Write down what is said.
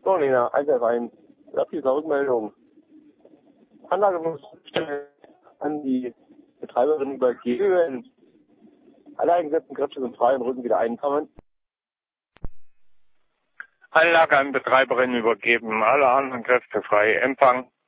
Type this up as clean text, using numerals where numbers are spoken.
Lena, Alter-Rhein. Rückmeldung. Anlage muss an die Betreiberin übergeben. Alle eingesetzten Kräfte sind frei und rücken wieder einkommen. Anlage an Betreiberin übergeben, alle anderen Kräfte frei. Empfang.